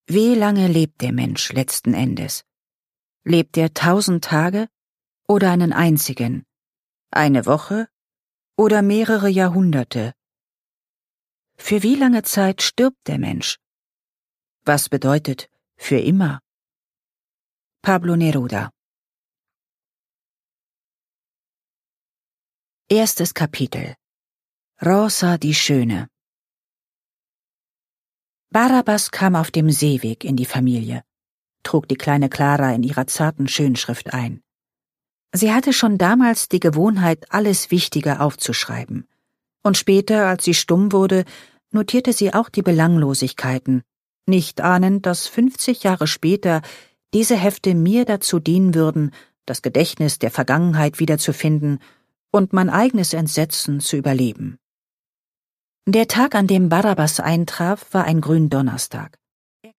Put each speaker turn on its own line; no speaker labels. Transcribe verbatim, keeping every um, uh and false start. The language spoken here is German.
Wie lange lebt der Mensch letzten Endes? Lebt er tausend Tage oder einen einzigen? Eine Woche oder mehrere Jahrhunderte? Für wie lange Zeit stirbt der Mensch? Was bedeutet für immer? Pablo Neruda. Erstes Kapitel. Rosa die Schöne. Barabbas kam auf dem Seeweg in die Familie, trug die kleine Clara in ihrer zarten Schönschrift ein. Sie hatte schon damals die Gewohnheit, alles Wichtige aufzuschreiben. Und später, als sie stumm wurde, notierte sie auch die Belanglosigkeiten, nicht ahnend, dass fünfzig Jahre später diese Hefte mir dazu dienen würden, das Gedächtnis der Vergangenheit wiederzufinden und mein eigenes Entsetzen zu überleben. Der Tag, an dem Barabbas eintraf, war ein Gründonnerstag.